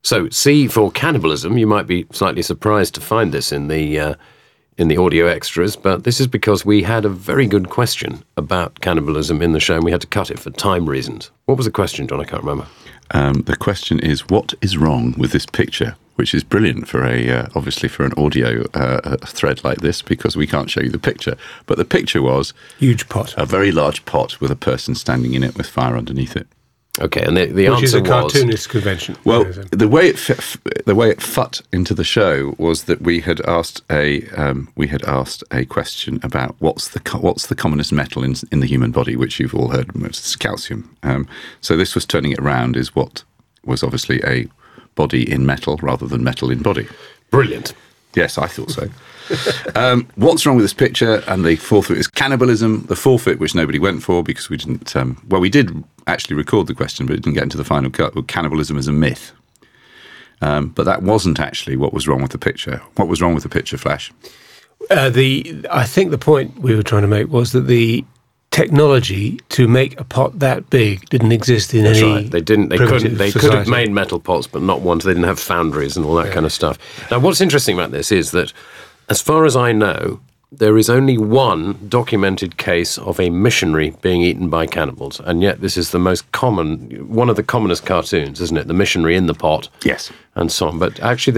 So C for cannibalism. You might be slightly surprised to find this in the audio extras, but this is because we had a very good question about cannibalism in the show, and we had to cut it for time reasons. What was the question, John? I can't remember. The question is, what is wrong with this picture? Which is brilliant for obviously for an audio thread like this, because we can't show you the picture. But the picture was huge pot, a very large pot with a person standing in it with fire underneath it. Okay, and the answer was... Which is a cartoonist convention. Well, the way it fit into the show was that we had asked a question about what's the commonest metal in the human body, which you've all heard, it's calcium. So this was turning it around, is what was obviously a body in metal rather than metal in body. Brilliant. Yes, I thought so. What's wrong with this picture? And the fourth bit is cannibalism. The forfeit, which nobody went for because we didn't... we did actually record the question, but it didn't get into the final cut. Well, cannibalism is a myth. But that wasn't actually what was wrong with the picture. What was wrong with the picture, Flash? I think the point we were trying to make was that the technology to make a pot that big didn't exist in any... Right. They didn't. They couldn't. They could have made metal pots, but not ones. They didn't have foundries and all that kind of stuff. Now, what's interesting about this is that, as far as I know, there is only one documented case of a missionary being eaten by cannibals, and yet this is the most common, one of the commonest cartoons, isn't it? The missionary in the pot. Yes. And so on. But actually,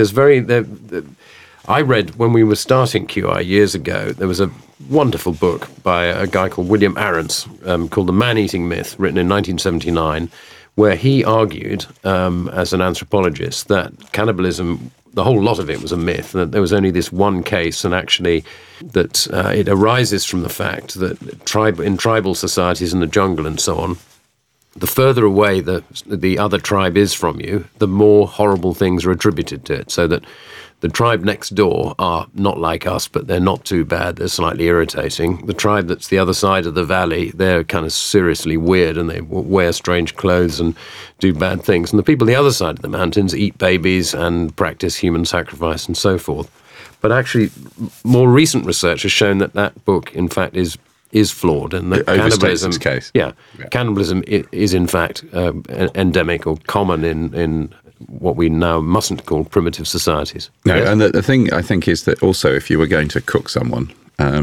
I read, when we were starting QI years ago, there was a wonderful book by a guy called William Arentz called The Man-Eating Myth, written in 1979, where he argued, as an anthropologist, that cannibalism, the whole lot of it was a myth, that there was only this one case, and actually that it arises from the fact that in tribal societies in the jungle and so on, the further away the other tribe is from you, the more horrible things are attributed to it, so that the tribe next door are not like us, but they're not too bad. They're slightly irritating. The tribe that's the other side of the valley, they're kind of seriously weird, and they wear strange clothes and do bad things. And the people the other side of the mountains eat babies and practice human sacrifice and so forth. But actually, more recent research has shown that book, in fact, is flawed, and that cannibalism, case. Yeah, cannibalism is in fact endemic or common in what we now mustn't call primitive societies. No, yes? And the thing I think is that also, if you were going to cook someone,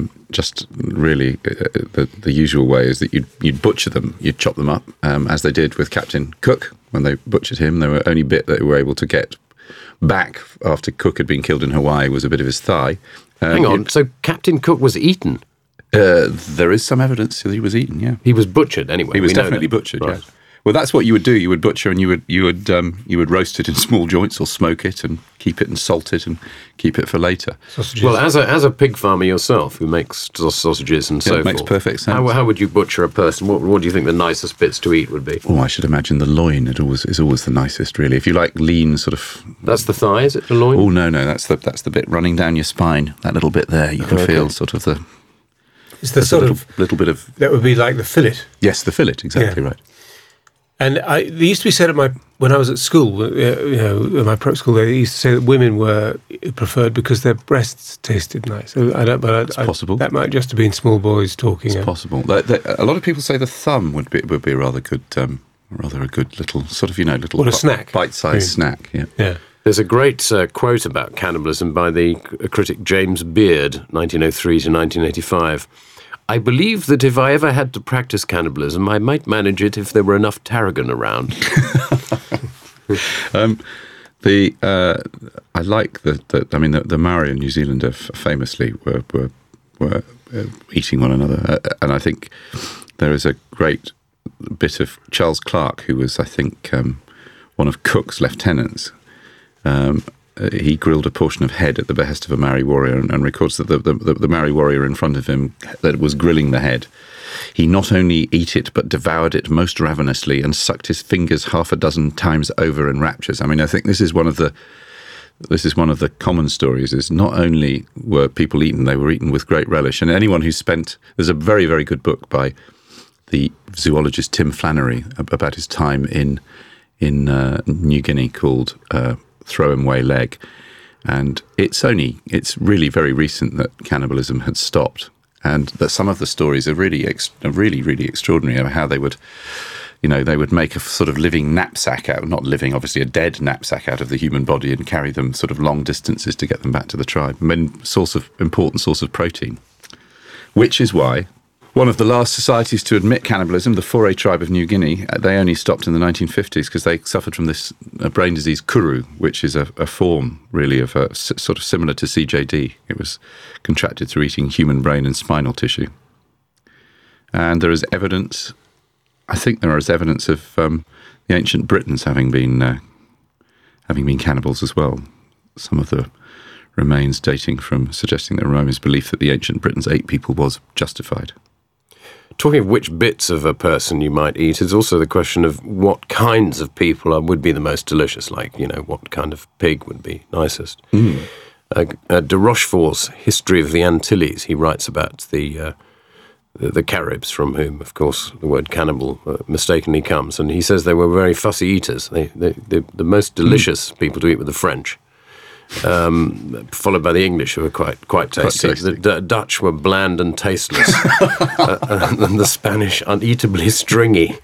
just really the usual way is that you'd butcher them, you'd chop them up, as they did with Captain Cook when they butchered him. The only bit that they were able to get back after Cook had been killed in Hawaii was a bit of his thigh. Hang on, so Captain Cook was eaten? There is some evidence that he was eaten, yeah. He was butchered anyway. He was definitely butchered, right. Yes. Well, that's what you would do. You would butcher, and you would roast it in small joints, or smoke it and keep it and salt it and keep it for later. Sausages. Well, as a pig farmer yourself who makes sausages and so forth, it makes perfect sense. How would you butcher a person? What do you think the nicest bits to eat would be? Oh, I should imagine the loin. It is always the nicest, really. If you like lean, sort of. That's the thigh, is it? The loin? Oh no, that's the bit running down your spine. That little bit there, you can feel sort of the. It's the sort of little bit of. That would be like the fillet. Yes, the fillet. Exactly right. And they used to be said when I was at school, in my prep school, they used to say that women were preferred because their breasts tasted nice. So it's possible. That might just have been small boys talking. It's possible. A lot of people say the thumb would be a rather good, a good little sort of little a snack, bite-sized snack. Yeah. There's a great quote about cannibalism by the critic James Beard, 1903 to 1985. I believe that if I ever had to practice cannibalism, I might manage it if there were enough tarragon around. I like the Maori in New Zealand famously were eating one another, and I think there is a great bit of Charles Clarke, who was, I think, one of Cook's lieutenants. He grilled a portion of head at the behest of a Maori warrior, and records that the Maori warrior in front of him that was grilling the head. He not only ate it, but devoured it most ravenously, and sucked his fingers 6 times over in raptures. I mean, I think this is one of the common stories. Is not only were people eaten, they were eaten with great relish. And anyone who there's a very, very good book by the zoologist Tim Flannery about his time in New Guinea called Throw 'em Away Leg, and it's really very recent that cannibalism had stopped, and that some of the stories are really really extraordinary of how they would they would make a sort of living knapsack out, not living, obviously a dead knapsack out of the human body and carry them sort of long distances to get them back to the tribe. And then important source of protein, which is why one of the last societies to admit cannibalism, the Foray tribe of New Guinea, they only stopped in the 1950s because they suffered from this brain disease, kuru, which is a form really of sort of similar to CJD. It was contracted through eating human brain and spinal tissue. And there is evidence, I think there is evidence of the ancient Britons having been cannibals as well. Some of the remains dating from suggesting that Rome's belief that the ancient Britons ate people was justified. Talking of which bits of a person you might eat is also the question of what kinds of people would be the most delicious, like, what kind of pig would be nicest. De Rochefort's History of the Antilles, he writes about the Caribs, from whom, of course, the word cannibal mistakenly comes, and he says they were very fussy eaters. The most delicious people to eat were the French, followed by the English, who were quite tasty. The Dutch were bland and tasteless, and the Spanish uneatably stringy.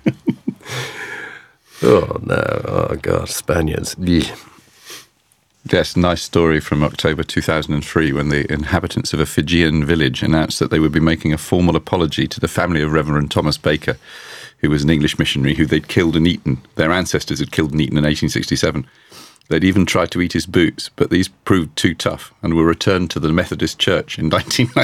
Oh God, Spaniards. Blech. Yes, nice story from October 2003 when the inhabitants of a Fijian village announced that they would be making a formal apology to the family of Reverend Thomas Baker, who was an English missionary who they'd killed and eaten. Their ancestors had killed and eaten in 1867. They'd even tried to eat his boots, but these proved too tough and were returned to the Methodist Church in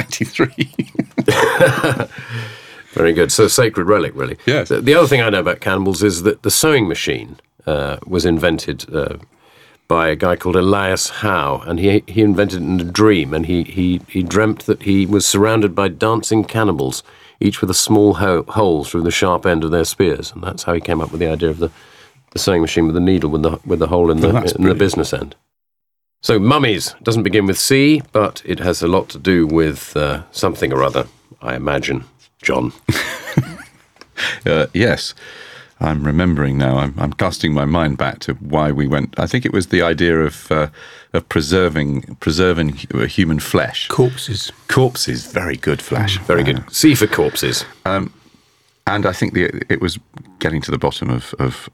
1993. Very good. So, sacred relic, really. Yes. The other thing I know about cannibals is that the sewing machine was invented by a guy called Elias Howe, and he invented it in a dream, and he dreamt that he was surrounded by dancing cannibals, each with a small hole through the sharp end of their spears, and that's how he came up with the idea of the sewing machine with the needle with the hole in the business end. So mummies doesn't begin with C, but it has a lot to do with something or other, I imagine. John. Yes. I'm remembering now. I'm casting my mind back to why we went. I think it was the idea of preserving human flesh. Corpses. Very good, Flash. Very good. C for corpses. And I think it was getting to the bottom of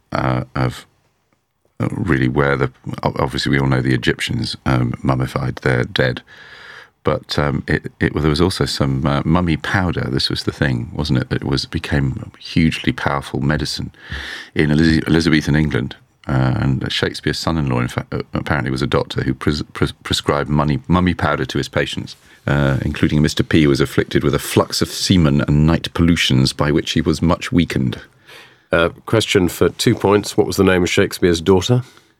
really where obviously we all know the Egyptians mummified their dead. But there was also some mummy powder. This was the thing, wasn't it? That became hugely powerful medicine in Elizabethan England. And Shakespeare's son-in-law, in fact, apparently was a doctor who prescribed mummy powder to his patients, including Mr. P, who was afflicted with a flux of semen and night pollutions by which he was much weakened. Question for 2 points. What was the name of Shakespeare's daughter?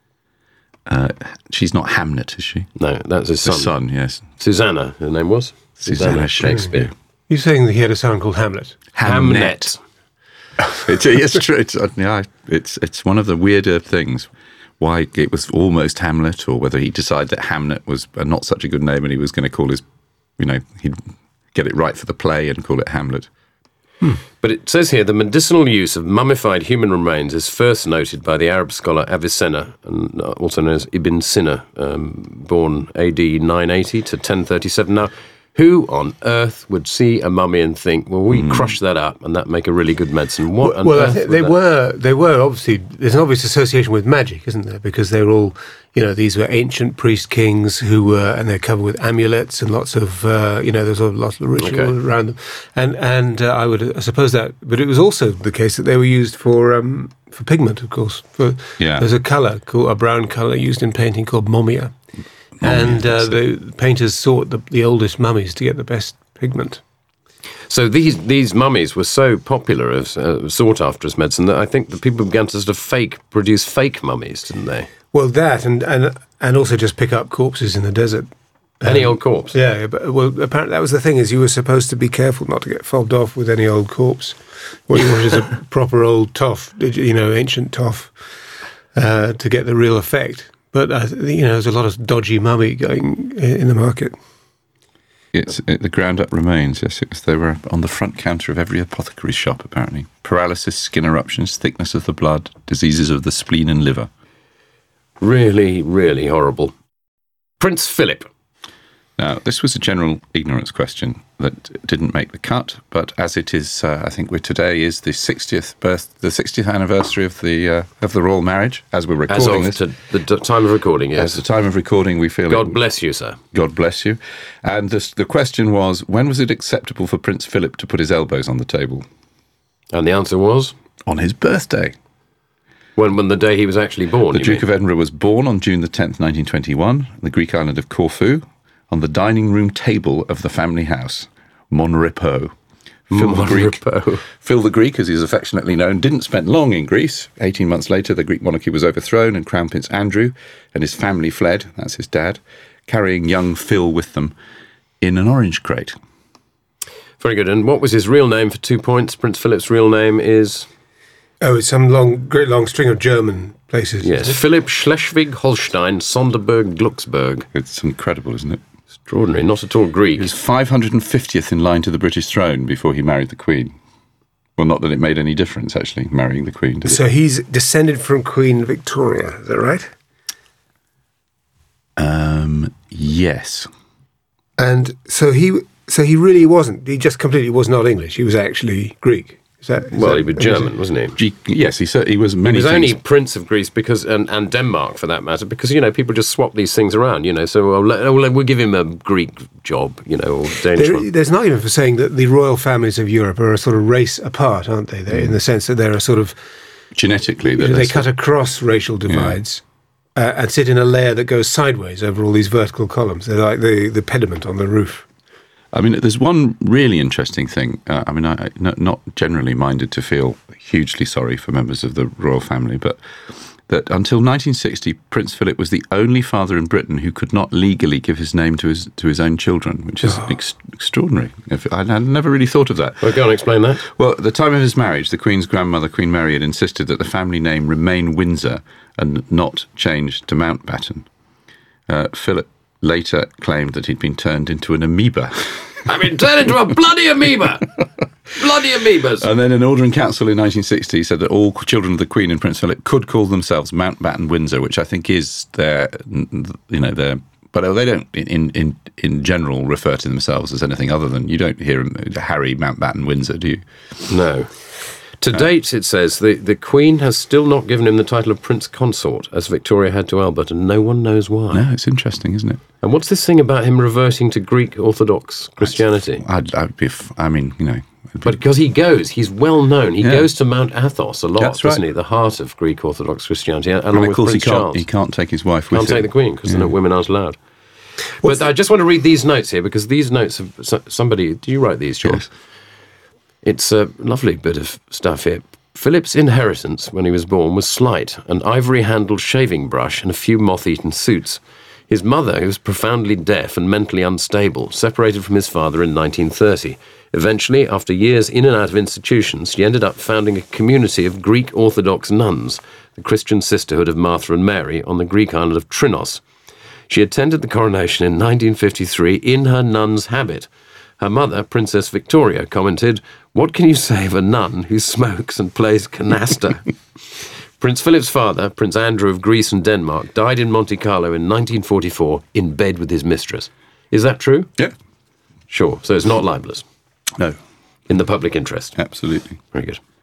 She's not Hamnet, is she? No, that's his son. His son, yes. Susanna, her name was? Susanna Shakespeare. You're saying that he had a son called Hamlet? Hamnet. It's true. It's one of the weirder things. Why it was almost Hamlet, or whether he decided that Hamnet was not such a good name and he was going to call he'd get it right for the play and call it Hamlet. But it says here the medicinal use of mummified human remains is first noted by the Arab scholar Avicenna, and also known as Ibn Sina, born AD 980 to 1037. Now, who on earth would see a mummy and think, well, we crush that up and that make a really good medicine? What on earth? They were obviously, there's an obvious association with magic, isn't there? Because they're all, these were ancient priest kings and they're covered with amulets and lots of, there's lots of ritual around them. And I suppose that, but it was also the case that they were used for pigment, of course. There's a colour, a brown colour used in painting called momia. And the painters sought the oldest mummies to get the best pigment. So these mummies were so popular, as sought after as medicine, that I think that people began to sort of produce fake mummies, didn't they? Well, that and also just pick up corpses in the desert. Any old corpse? Yeah, but apparently that was the thing, is you were supposed to be careful not to get fobbed off with any old corpse. What you wanted is a proper old toff, ancient toff, to get the real effect. But, there's a lot of dodgy mummy going in the market. The ground-up remains, yes. They were on the front counter of every apothecary shop, apparently. Paralysis, skin eruptions, thickness of the blood, diseases of the spleen and liver. Really, really horrible. Prince Philip. Now, this was a general ignorance question that didn't make the cut, but as it is, I think today is the 60th anniversary of the royal marriage, as we're recording this. As of the time of recording, yes. As the time of recording, we feel God bless you, sir. God bless you. And the question was, when was it acceptable for Prince Philip to put his elbows on the table? And the answer was? On his birthday. When the day he was actually born, The Duke of Edinburgh was born on June the 10th, 1921, on the Greek island of Corfu, on the dining room table of the family house, Mon Repos. Phil the Greek, as he is affectionately known, didn't spend long in Greece. 18 months later, the Greek monarchy was overthrown and Crown Prince Andrew and his family fled, that's his dad, carrying young Phil with them in an orange crate. Very good. And what was his real name for 2 points? Prince Philip's real name is? Oh, it's some great long string of German places. Yes, Philip Schleswig-Holstein, Sonderburg, Glucksburg. It's incredible, isn't it? Extraordinary, not at all Greek. He was 550th in line to the British throne before he married the Queen. Well, not that it made any difference, actually, marrying the Queen, did it? So he's descended from Queen Victoria, is that right? Yes. And so he really wasn't, he just completely was not English, he was actually Greek. He was German, wasn't he? Yes, he was many He was things. only Prince of Greece and Denmark, for that matter, because, people just swap these things around, so we'll give him a Greek job, or Danish one. There's not even for saying that the royal families of Europe are a sort of race apart, aren't they? In the sense that they're a sort of... Genetically. They cut across racial divides and sit in a layer that goes sideways over all these vertical columns. They're like the pediment on the roof. I mean, there's one really interesting thing. I'm not generally minded to feel hugely sorry for members of the royal family, but that until 1960, Prince Philip was the only father in Britain who could not legally give his name to his own children, which is extraordinary. I never really thought of that. Well, go on, explain that. Well, at the time of his marriage, the Queen's grandmother, Queen Mary, had insisted that the family name remain Windsor and not change to Mountbatten. Philip later claimed that he'd been turned into an amoeba. I've been turned into a bloody amoeba! Bloody amoebas! And then an order in council in 1960 said that all children of the Queen and Prince Philip could call themselves Mountbatten Windsor, which I think is their, but they don't in general refer to themselves as anything other than, you don't hear Harry Mountbatten Windsor, do you? No. To date, it says, the Queen has still not given him the title of Prince Consort, as Victoria had to Albert, and no one knows why. No, it's interesting, isn't it? And what's this thing about him reverting to Greek Orthodox Christianity? I'd be, But because he's well known. He goes to Mount Athos a lot, doesn't he? The heart of Greek Orthodox Christianity, along with Prince Charles. He can't take his wife with him. Can't take the Queen, because women aren't allowed. But I just want to read these notes here, because these notes of somebody... Do you write these, George? Yes. It's a lovely bit of stuff here. Philip's inheritance, when he was born, was slight, an ivory-handled shaving brush and a few moth-eaten suits. His mother, who was profoundly deaf and mentally unstable, separated from his father in 1930. Eventually, after years in and out of institutions, she ended up founding a community of Greek Orthodox nuns, the Christian Sisterhood of Martha and Mary, on the Greek island of Trinos. She attended the coronation in 1953 in her nun's habit. Her mother, Princess Victoria, commented, "What can you say of a nun who smokes and plays canasta?" Prince Philip's father, Prince Andrew of Greece and Denmark, died in Monte Carlo in 1944 in bed with his mistress. Is that true? Yeah. Sure. So it's not libelous? No. In the public interest? Absolutely. Very good.